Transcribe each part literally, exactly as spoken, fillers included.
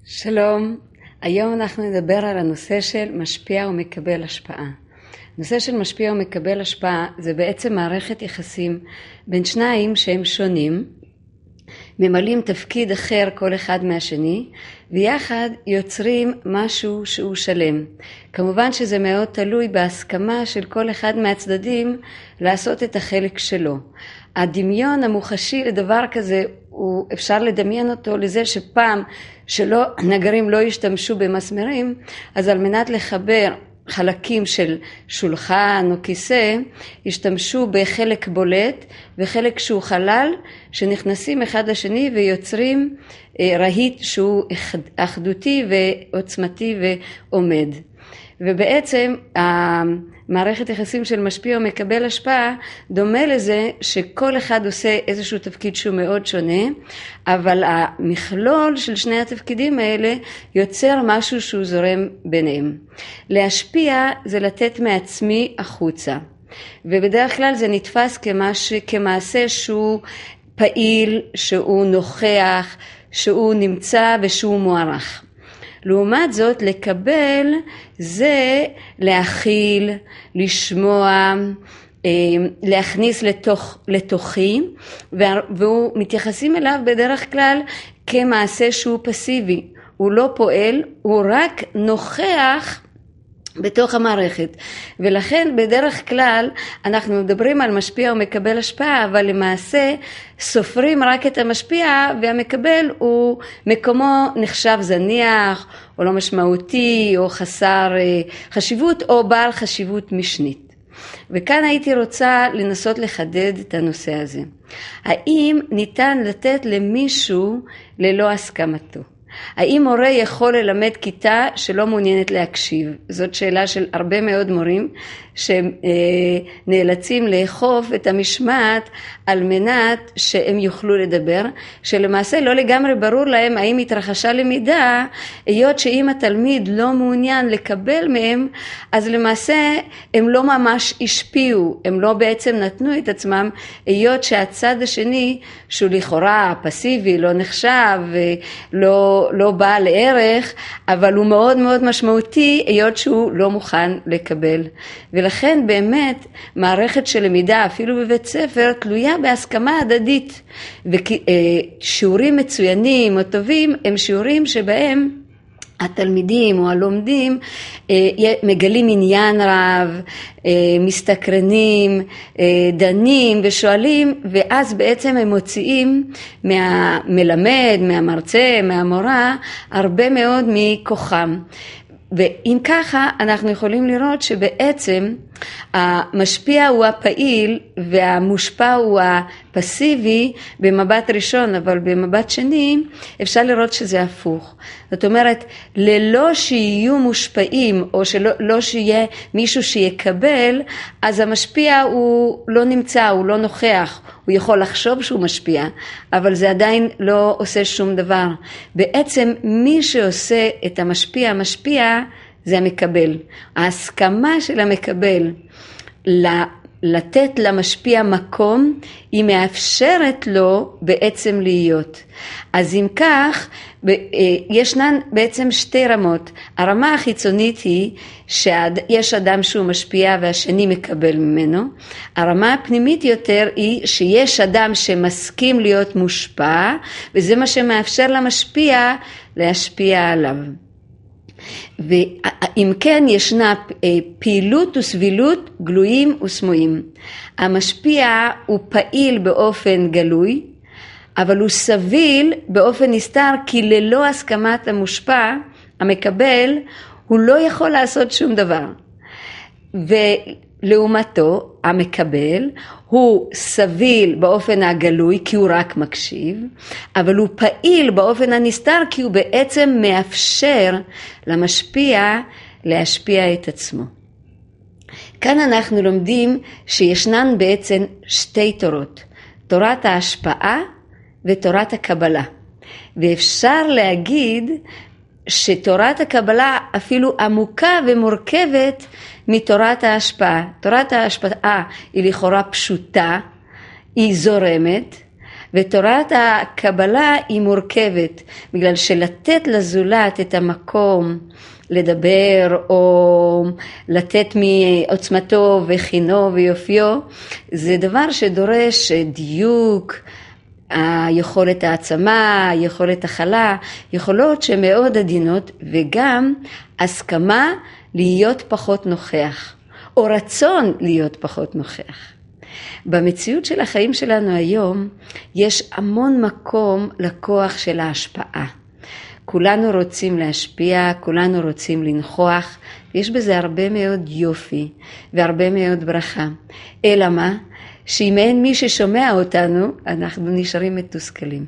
שלום, היום אנחנו נדבר על הנושא של משפיע ומקבל השפעה. הנושא של משפיע ומקבל השפעה זה בעצם מערכת יחסים בין שניים שהם שונים, ממלאים תפקיד אחר כל אחד מהשני, ויחד יוצרים משהו שהוא שלם. כמובן שזה מאוד תלוי בהסכמה של כל אחד מהצדדים לעשות את החלק שלו. הדמיון המוחשי לדבר כזה, הוא אפשר לדמיין אותו לזה שפעם שלא נגרים לא ישתמשו במסמרים, אז על מנת לחבר חלקים של שולחן או כיסא, השתמשו בחלק בולט וחלק שהוא חלל, שנכנסים אחד לשני ויוצרים רהיט שהוא אחדותי ועוצמתי ועומד. ובעצם המערכת יחסים של משפיע ומקבל השפעה דומה לזה שכל אחד עושה איזשהו תפקיד שהוא מאוד שונה, אבל המכלול של שני התפקידים האלה יוצר משהו שהוא זורם ביניהם. להשפיע זה לתת מעצמי החוצה, ובדרך כלל זה נתפס כמש, כמעשה שהוא פעיל, שהוא נוכח, שהוא נמצא ושהוא מוערך. לעומת זאת, לקבל זה להכיל, לשמוע, להכניס לתוך, לתוכי, והוא מתייחסים אליו בדרך כלל כמעשה שהוא פסיבי. הוא לא פועל, הוא רק נוכח בתוך המערכת. ולכן בדרך כלל אנחנו מדברים על משפיע ומקבל השפעה, אבל למעשה סופרים רק את המשפיע, והמקבל הוא מקומו נחשב זניח או לא משמעותי או חסר חשיבות או בעל חשיבות משנית. וכאן הייתי רוצה לנסות לחדד את הנושא הזה. האם ניתן לתת למישהו ללא הסכמתו? האם מורה יכול ללמד כיתה שלא מעוניינת להקשיב? זאת שאלה של הרבה מאוד מורים שנאלצים לאכוף את המשמעת על מנת שהם יוכלו לדבר, שלמעשה לא לגמרי ברור להם האם התרחשה למידה, היות שאם התלמיד לא מעוניין לקבל מהם, אז למעשה הם לא ממש השפיעו, הם לא בעצם נתנו את עצמם, היות שהצד השני שהוא לכאורה פסיבי, לא נחשב, לא, לא בא לערך, אבל הוא מאוד מאוד משמעותי, היות שהוא לא מוכן לקבל. ולכן באמת מערכת של למידה אפילו בבית ספר תלויה בהסכמה הדדית, ושיעורים מצוינים או טובים הם שיעורים שבהם התלמידים או הלומדים מגלים עניין רב, מסתקרנים, דנים ושואלים, ואז בעצם הם מוציאים מהמלמד, מהמרצה, מהמורה, הרבה מאוד מכוחם. ואם ככה אנחנו יכולים לראות שבעצם המשפיע הוא הפעיל והמושפע הוא הפסיבי במבט ראשון, אבל במבט שני אפשר לראות שזה הפוך. זאת אומרת, ללא שיהיו מושפעים או שלא לא שיהיה מישהו שיקבל, אז המשפיע הוא לא נמצא, הוא לא נוכח. הוא יכול לחשוב שהוא משפיע, אבל זה עדיין לא עושה שום דבר. בעצם מי שעושה את המשפיע המשפיע זה המקבל. ההסכמה של המקבל לתת למשפיע מקום, היא מאפשרת לו בעצם להיות. אז אם כך, ישנן בעצם שתי רמות. הרמה החיצונית היא שיש אדם שהוא משפיע והשני מקבל ממנו. הרמה הפנימית יותר היא שיש אדם שמסכים להיות מושפע, וזה מה שמאפשר למשפיע להשפיע עליו. ואם כן ישנה פעילות וסבילות גלויים וסמויים. המשפיע הוא פעיל באופן גלוי, אבל הוא סביל באופן נסתר, כי ללא הסכמת המושפע, המקבל, הוא לא יכול לעשות שום דבר. ולעומתו, המקבל, הוא סביל באופן הגלוי, כי הוא רק מקשיב, אבל הוא פעיל באופן הנסתר, כי הוא בעצם מאפשר למשפיע להשפיע את עצמו. כאן אנחנו לומדים שישנן בעצם שתי תורות, תורת ההשפעה ותורת הקבלה. ואפשר להגיד שתורת הקבלה אפילו עמוקה ומורכבת מתורת ההשפעה. תורת ההשפעה היא לכאורה פשוטה, היא זורמת, ותורת הקבלה היא מורכבת, בגלל שלתת לזולת את המקום לדבר או לתת מעוצמתו וחינו ויופיו, זה דבר שדורש דיוק, היכולת העצמה, היכולת הכלה, יכולות שמאוד עדינות, וגם הסכמה להיות פחות נוכח, או רצון להיות פחות נוכח. במציאות של החיים שלנו היום, יש המון מקום לכוח של ההשפעה. כולנו רוצים להשפיע, כולנו רוצים לנכוח, ויש בזה הרבה מאוד יופי והרבה מאוד ברכה. אלא מה? שאם אין מי ששומע אותנו, אנחנו נשארים מתוסכלים.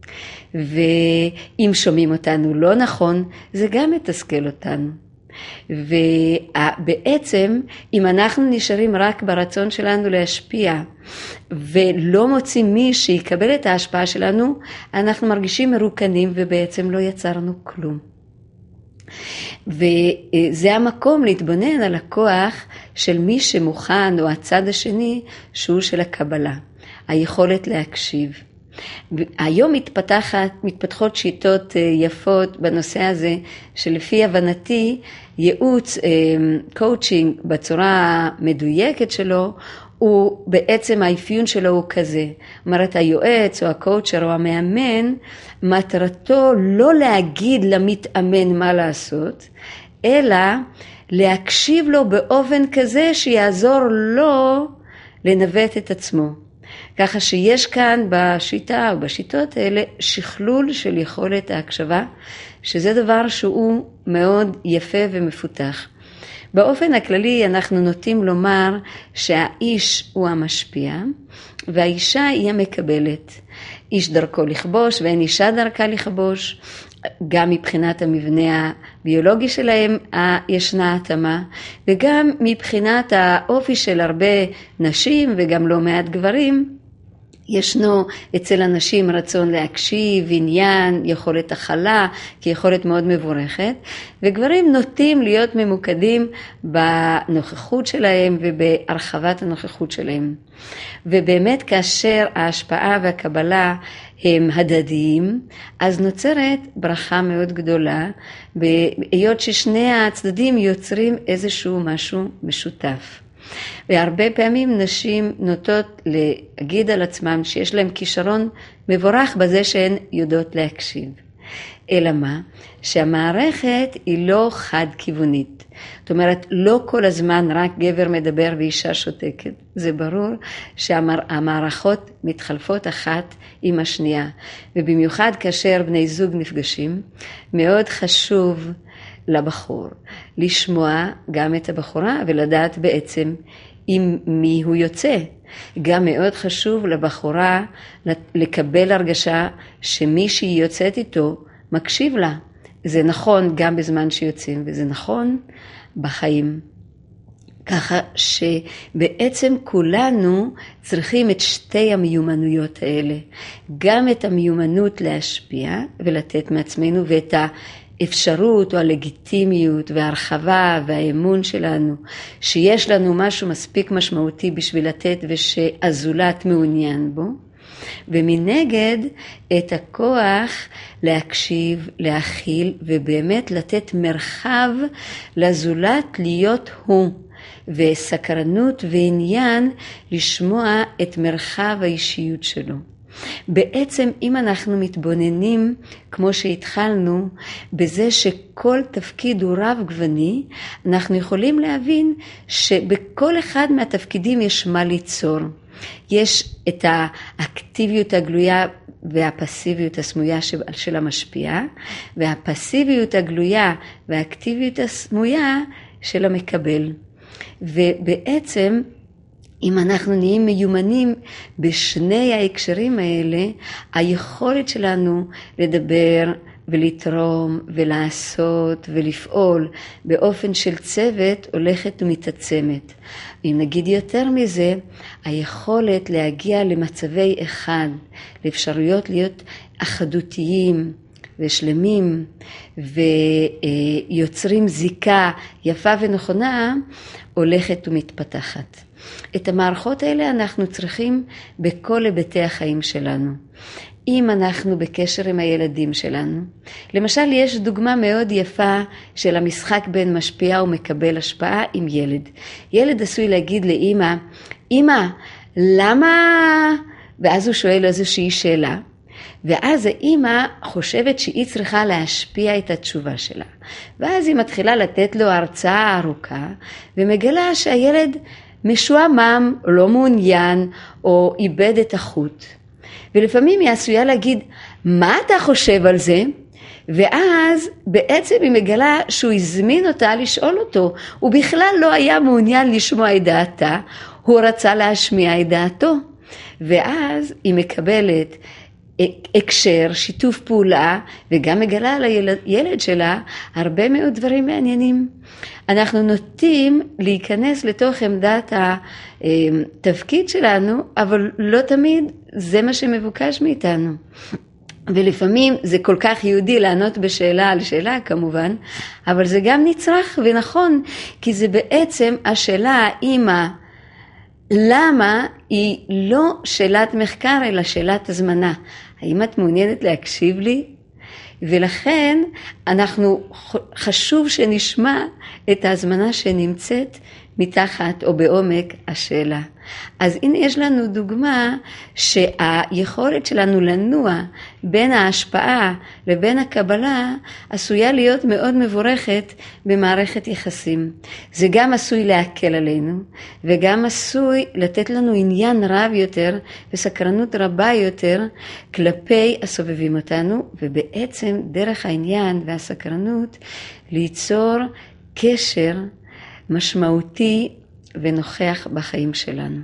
ואם שומעים אותנו לא נכון, זה גם מתסכל אותנו. ובעצם, אם אנחנו נשארים רק ברצון שלנו להשפיע, ולא מוצאים מי שיקבל את ההשפעה שלנו, אנחנו מרגישים מרוקנים ובעצם לא יצרנו כלום. וזה המקום להתבונן על הכוח של מי שמוכן, או הצד השני, שהוא של הקבלה, היכולת להקשיב. היום מתפתחת, מתפתחות שיטות יפות בנושא הזה, שלפי הבנתי, ייעוץ, קואוצ'ינג בצורה מדויקת שלו, הוא בעצם האפיון שלו הוא כזה. אומרת, היועץ או הקואוצ'ר או המאמן, מטרתו לא להגיד למתאמן מה לעשות, אלא להקשיב לו באופן כזה שיעזור לו לנווט את עצמו. ככה שיש כאן בשיטה או בשיטות האלה שכלול של יכולת ההקשבה, שזה דבר שהוא מאוד יפה ומפותח. באופן הכללי אנחנו נוטים לומר שהאיש הוא המשפיע והאישה היא המקבלת. איש דרכו לכבוש ואין אישה דרכה לכבוש. גם מבחינת המבנה הביולוגי שלהם ישנה התאמה, וגם מבחינת האופי של הרבה נשים וגם לא מעט גברים, ישנו אצל אנשים רצון להקשיב, עניין, יכולת הכלה, כיכולת מאוד מבורכת, וגברים נוטים להיות ממוקדים בנוכחות שלהם ובהרחבת הנוכחות שלהם. ובאמת כאשר ההשפעה והקבלה הם הדדיים, אז נוצרת ברכה מאוד גדולה, בהיות ששני הצדדים יוצרים איזשהו משהו משותף. והרבה פעמים נשים נוטות להגיד על עצמם שיש להם כישרון מבורך בזה שהן יודעות להקשיב. אלא מה? שהמערכת היא לא חד כיוונית. זאת אומרת, לא כל הזמן רק גבר מדבר ואישה שותקת. זה ברור שהמערכות מתחלפות אחת עם השנייה. ובמיוחד כאשר בני זוג נפגשים, מאוד חשוב לבחור לשמוע גם את הבחורה ולדעת בעצם עם מי הוא יוצא. גם מאוד חשוב לבחורה לקבל הרגשה שמי שהיא יוצאת איתו מקשיב לה. זה נכון גם בזמן שיוצאים וזה נכון בחיים. ככה שבעצם כולנו צריכים את שתי המיומנויות האלה. גם את המיומנות להשפיע ולתת מעצמנו ואת ה... אפשרות או הלגיטימיות וההרחבה והאמון שלנו, שיש לנו משהו מספיק משמעותי בשביל לתת ושהזולת מעוניין בו, ומנגד את הכוח להקשיב, להכיל ובאמת לתת מרחב לזולת להיות הוא, וסקרנות ועניין לשמוע את מרחב האישיות שלו. בעצם אם אנחנו מתבוננים כמו שהתחלנו בזה שכל תפקיד הוא רב גווני, אנחנו יכולים להבין שבכל אחד מהתפקידים יש מה ליצור. יש את האקטיביות הגלויה והפסיביות הסמויה של המשפיע, והפסיביות הגלויה והאקטיביות הסמויה של המקבל. ובעצם אם אנחנו נהיים מיומנים בשני ההקשרים האלה, היכולת שלנו לדבר ולתרום ולעשות ולפעול באופן של צוות הולכת ומתעצמת. אם נגיד יותר מזה, היכולת להגיע למצבי אחד, לאפשרויות להיות אחדותיים ושלמים ויוצרים זיקה יפה ונכונה, הולכת ומתפתחת. את המערכות האלה אנחנו צריכים בכל היבטי החיים שלנו. אם אנחנו בקשר עם הילדים שלנו. למשל, יש דוגמה מאוד יפה של המשחק בין משפיע ומקבל השפעה עם ילד. ילד עשוי להגיד לאמא, אמא, למה? ואז הוא שואל איזושהי שאלה. ואז האמא חושבת שהיא צריכה להשפיע את התשובה שלה. ואז היא מתחילה לתת לו הרצאה ארוכה, ומגלה שהילד משועמם, לא מעוניין, או איבד את החוט. ולפעמים היא עשויה להגיד, מה אתה חושב על זה? ואז בעצם היא מגלה שהוא הזמין אותה לשאול אותו. הוא בכלל לא היה מעוניין לשמוע את דעתה, הוא רצה להשמיע את דעתו. ואז היא מקבלת הקשר, שיתוף פעולה, וגם מגלה על הילד שלה הרבה מאוד דברים מעניינים. אנחנו נוטים להיכנס לתוך עמדת התפקיד שלנו, אבל לא תמיד זה מה שמבוקש מאיתנו. ולפעמים זה כל כך יהודי לענות בשאלה על שאלה כמובן, אבל זה גם נצרך ונכון, כי זה בעצם השאלה האמא, למה היא לא שאלת מחקר אלא שאלת הזמנה. האם את מעוניינת להקשיב לי? ולכן אנחנו חשוב שנשמע את ההזמנה שנמצאת מתחת או בעומק השאלה. אז הנה יש לנו דוגמה שהיכולת שלנו לנוע בין ההשפעה לבין הקבלה עשויה להיות מאוד מבורכת במערכת יחסים. זה גם עשוי להקל עלינו וגם עשוי לתת לנו עניין רב יותר וסקרנות רבה יותר כלפי הסובבים אותנו, ובעצם דרך העניין והסקרנות ליצור קשר משמעותי ונוכח בחיים שלנו.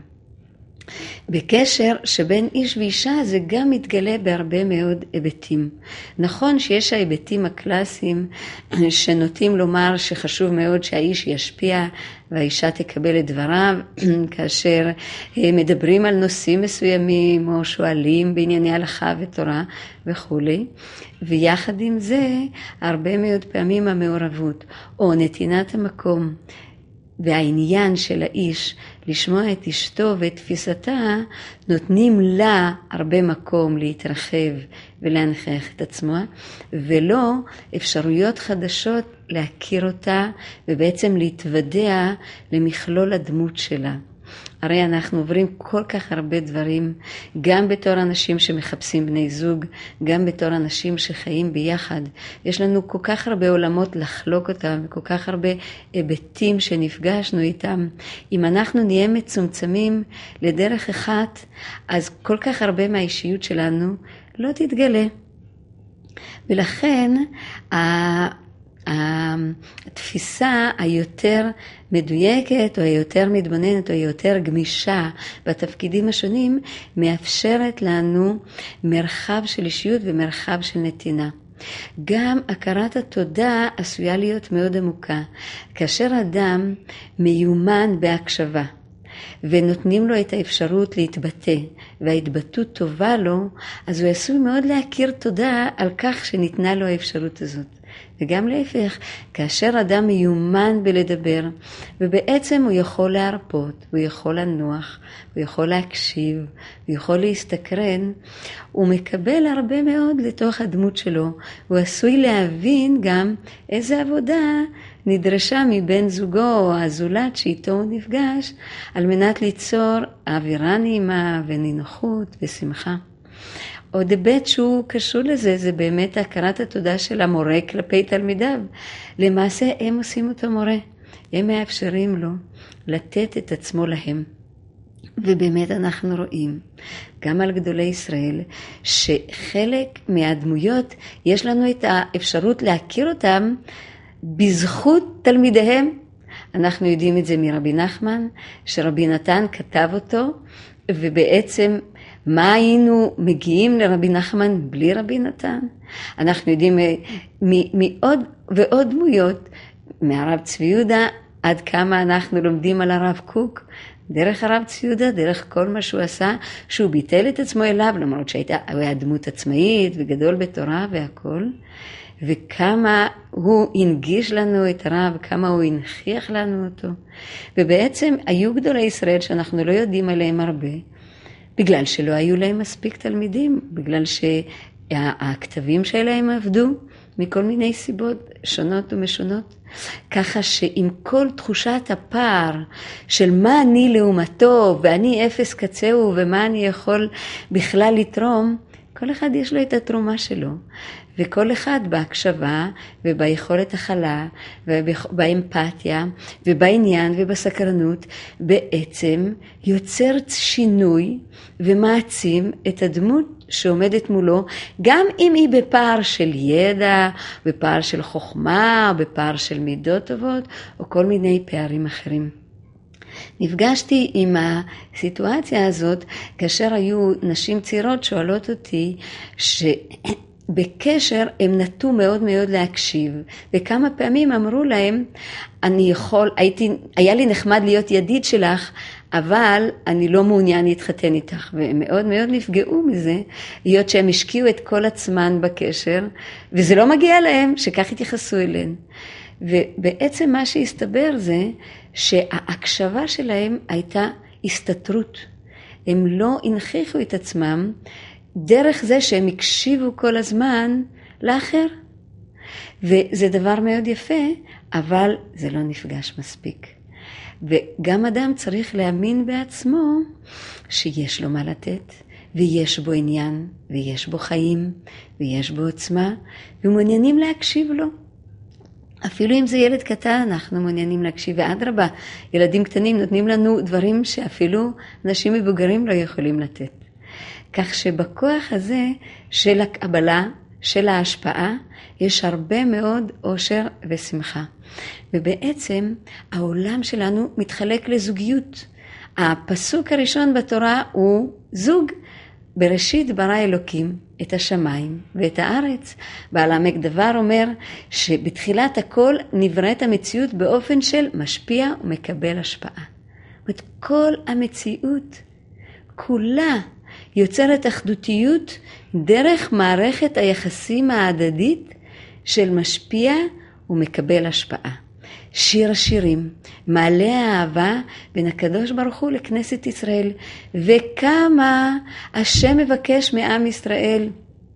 בקשר שבין איש ואישה זה גם מתגלה בהרבה מאוד היבטים. נכון שיש ההיבטים הקלאסיים שנוטים לומר שחשוב מאוד שהאיש ישפיע והאישה תקבל את דבריו כאשר מדברים על נושאים מסוימים או שואלים בענייני הלכה ותורה וכו'. ויחד עם זה הרבה מאוד פעמים המעורבות או נתינת המקום והעניין של האיש לשמוע את אשתו ואת תפיסתה נותנים לה הרבה מקום להתרחב ולהנכיח את עצמו, ולא אפשרויות חדשות להכיר אותה ובעצם להתוודע למכלול הדמות שלה. הרי אנחנו עוברים כל כך הרבה דברים, גם בתור אנשים שמחפשים בני זוג, גם בתור אנשים שחיים ביחד. יש לנו כל כך הרבה עולמות לחלוק אותם, וכל כך הרבה היבטים שנפגשנו איתם. אם אנחנו נהיה מצומצמים לדרך אחת, אז כל כך הרבה מהאישיות שלנו לא תתגלה. ולכן, התפיסה היותר מדויקת או היותר מתבוננת או היותר גמישה בתפקידים השונים מאפשרת לנו מרחב של אישיות ומרחב של נתינה. גם הכרת התודה עשויה להיות מאוד עמוקה. כאשר אדם מיומן בהקשבה ונותנים לו את האפשרות להתבטא וההתבטאות טובה לו, אז הוא עשוי מאוד להכיר תודה על כך שניתנה לו האפשרות הזאת. וגם להפך, כאשר אדם מיומן בלדבר, ובעצם הוא יכול להרפות, הוא יכול לנוח, הוא יכול להקשיב, הוא יכול להסתקרן, הוא מקבל הרבה מאוד לתוך הדמות שלו. הוא עשוי להבין גם איזה עבודה נדרשה מבן זוגו או הזולת שאיתו הוא נפגש, על מנת ליצור אווירה נעימה ונינוחות ושמחה. עוד היבט שהוא קשור לזה, זה באמת הכרת התודה של המורה כלפי תלמידיו. למעשה הם עושים אותו מורה, הם מאפשרים לו לתת את עצמו להם. ובאמת אנחנו רואים, גם על גדולי ישראל, שחלק מהדמויות יש לנו את האפשרות להכיר אותם בזכות תלמידיהם. אנחנו יודעים את זה מרבי נחמן, שרבי נתן כתב אותו, ובעצם מה היינו מגיעים לרבי נחמן בלי רבי נתן? אנחנו יודעים מעוד ועוד דמויות, מהרב צבי יהודה עד כמה אנחנו לומדים על הרב קוק, דרך הרב צבי יהודה, דרך כל מה שהוא עשה, שהוא ביטל את עצמו אליו, למרות שהייתה, הוא היה דמות עצמאית וגדול בתורה והכל, וכמה הוא הנגיש לנו את הרב, כמה הוא הנכיח לנו אותו. ובעצם היו גדולי ישראל שאנחנו לא יודעים עליהם הרבה, בגלל שלא היו להם מספיק תלמידים, בגלל שהכתבים שלהם עבדו, מכל מיני סיבות שונות ומשונות. ככה שעם כל תחושת הפער של מה אני לעומתו ואני אפס קצהו ומה אני יכול בכלל לתרום, כל אחד יש לו את התרומה שלו. וכל אחד בהקשבה וביכולת הכלה ובאמפתיה ובעניין ובסקרנות בעצם יוצר שינוי ומעצים את הדמות שעומדת מולו, גם אם היא בפער של ידע, בפער של חוכמה, בפער של מידות טובות או כל מיני פערים אחרים. נפגשתי עם הסיטואציה הזאת כאשר היו נשים צעירות שואלות אותי שבקשר הם נטו מאוד מאוד להקשיב, וכמה פעמים אמרו להם, אני יכול, הייתי, היה לי נחמד להיות ידיד שלך, אבל אני לא מעוניין להתחתן איתך, והם מאוד מאוד נפגעו מזה, להיות שהם השקיעו את כל עצמן בקשר, וזה לא מגיע להם שכך התייחסו אליהם. ובעצם מה שהסתבר זה שההקשבה שלהם הייתה הסתתרות. הם לא הנכיחו את עצמם דרך זה שהם הקשיבו כל הזמן לאחר. וזה דבר מאוד יפה, אבל זה לא נפגש מספיק. וגם אדם צריך להאמין בעצמו שיש לו מה לתת, ויש בו עניין, ויש בו חיים, ויש בו עוצמה, ומעוניינים להקשיב לו. אפילו אם זה ילד קטן, אנחנו מעוניינים להקשיב, ואדרבה, ילדים קטנים נותנים לנו דברים שאפילו אנשים מבוגרים לא יכולים לתת. כך שבכוח הזה של הקבלה, של ההשפעה, יש הרבה מאוד אושר ושמחה. ובעצם העולם שלנו מתחלק לזוגיות. הפסוק הראשון בתורה הוא זוג. בראשית ברא אלוקים את השמיים ואת הארץ. בעל עמק דבר אומר שבתחילת הכל נבראת המציאות באופן של משפיע ומקבל השפעה. ואת כל המציאות כולה יוצרת אחדותיות דרך מערכת היחסים ההדדית של משפיע ומקבל השפעה. שיר השירים, מעלה האהבה בין הקדוש ברוך הוא לכנסת ישראל, וכמה השם מבקש מעם ישראל,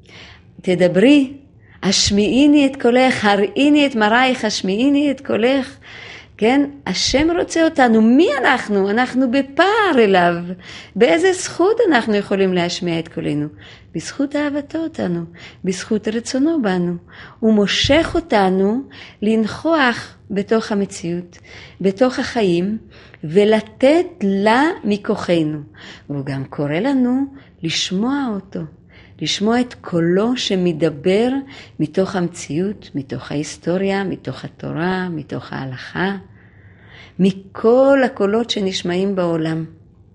תדברי, השמיעיני את קולך, הראיני את מראייך, השמיעיני את קולך. כן, השם רוצה אותנו. מי אנחנו? אנחנו בפער אליו. באיזה זכות אנחנו יכולים להשמיע את קולנו? בזכות אהבתו אותנו, בזכות רצונו בנו. הוא מושך אותנו לנחוח בתוך המציאות, בתוך החיים, ולתת לה מכוחנו. והוא גם קורא לנו לשמוע אותו, לשמוע את קולו שמדבר מתוך המציאות, מתוך ההיסטוריה, מתוך התורה, מתוך ההלכה, מכל הקולות שנשמעים בעולם.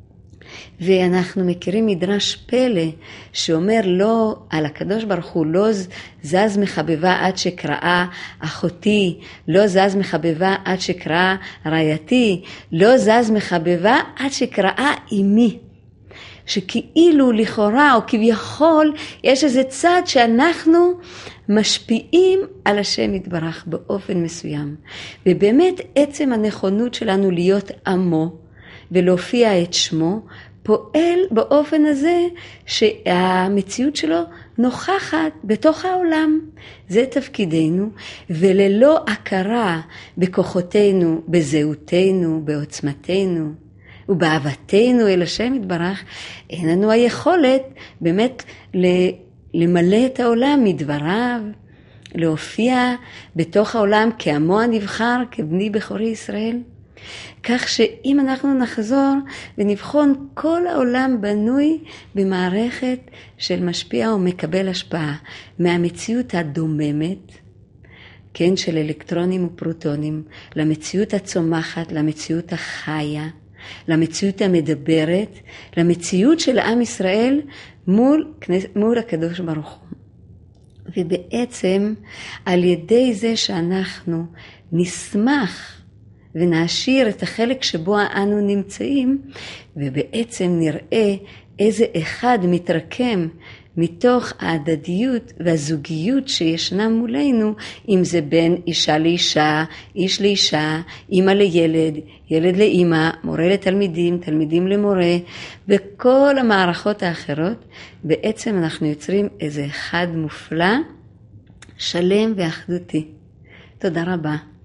ואנחנו מכירים מדרש פלא שאומר לא, על הקדוש ברוך הוא, לא זז מחבבה עד שקראה אחותי, לא זז מחבבה עד שקראה רעייתי, לא זז מחבבה עד שקראה אמי. שכאילו לכאורה או כביכול יש איזה צד שאנחנו משפיעים על השם יתברך באופן מסוים. ובאמת עצם הנכונות שלנו להיות עמו ולהופיע את שמו פועל באופן הזה שהמציאות שלו נוכחת בתוך העולם. זה תפקידנו, וללא הכרה בכוחותינו, בזהותנו, בעוצמתנו ובאהבתנו אל השם יתברך, אין לנו היכולת באמת למלא את העולם מדבריו, להופיע בתוך העולם כעמו הנבחר, כבני בכורי ישראל. כך שאם אנחנו נחזור ונבחון, כל העולם בנוי במערכת של משפיע ומקבל השפעה מהמציאות הדוממת, כן, של אלקטרונים ופרוטונים, למציאות הצומחת, למציאות החיה, למציאות המדברת, למציאות של עם ישראל מול, מול הקדוש ברוך הוא. ובעצם על ידי זה שאנחנו נשמח ונעשיר את החלק שבו אנו נמצאים, ובעצם נראה איזה אחד מתרקם מתוך ההדדיות והזוגיות שישנה מולנו, אם זה בין אישה לאישה, איש לאישה, אמא לילד, ילד לאמא, מורה לתלמידים, תלמידים למורה, וכל המערכות האחרות, בעצם אנחנו יוצרים איזה אחד מופלא, שלם ואחדותי. תודה רבה.